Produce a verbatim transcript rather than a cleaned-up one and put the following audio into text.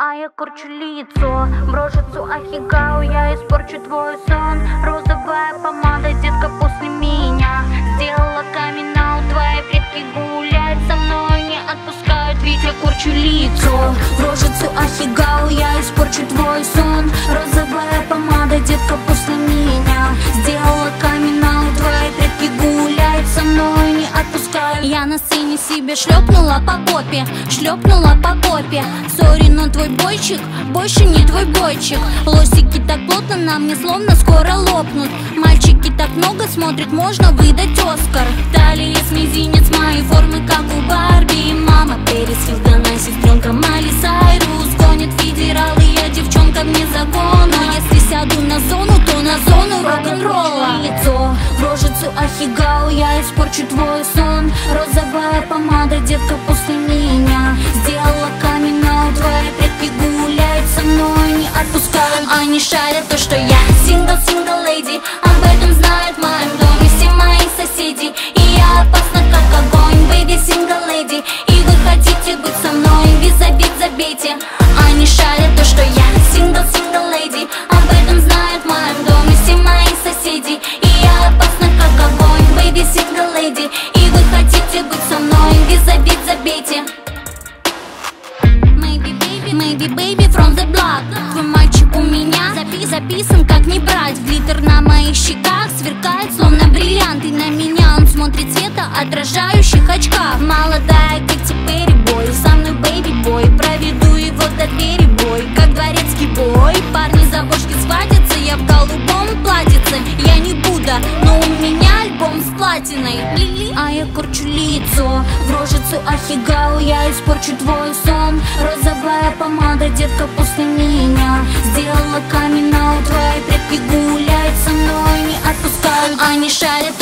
А я корчу лицо, брошицу ахигау, я испорчу твой сон. Розовая помада, детка, после меня сделала камин-аут. Твои предки гуляют со мной, не отпускают, ведь я корчу лицо. Брошицу ахигау, я испорчу твой сон. Розовая помада, детка, после меня сделала камин-аут. Твои предки гуляют со мной, не отпускают. Я на сцене себе шлепнула по попе, шлепнула по попе. Сори, но твой бойчик больше не твой бойчик. Лосики так плотно на мне, словно скоро лопнут. Мальчики так много смотрят, можно выдать Оскар. Талия с мизинец, моей формы, как у Барби. Мама Перес Хилтон, а сестренка Майли Сайрус. Гонит федералы, я девчонка вне закона. Если сяду на зону, то на зону рок-н-ролла. Лицо в рожицу ахигау, я испорчу твой сон. Розовая помада, детка, после меня сделала камин-аут. Твои предки гуляют со мной, не отпускают. Они шарят то, что я сингл-сингл леди. Об этом знают в моем доме все мои соседи. И я опасна, как огонь, бэйби, сингл леди. И вы хотите быть со мной, без обид забейте. Они шарят то, что я сингл-сингл леди. Об этом знают в моем доме все мои соседи. И я опасна, как огонь, бэйби, сингл леди. И вы хотите быть со мной, без обид забейте. Maybe baby from the block. Твой мальчик у меня запи записан, как не брать. Глиттер на моих щеках сверкает, словно бриллианты. На меня он смотрит цвета отражающих очках. Молодая Кэти Перри бой, со мной бэйби бой. Проведу его до двери бой, как дворецкий бой. Парни за бошки схватятся, я в голубом платьице. Я не Будда, но у меня альбом с платиной. А я корчу лицо в рожицу ахигау, я испорчу твой сон. Розовая помада, детка, после меня сделала камин-аут. Твои предки гуляют со мной, не отпускают. Они шарят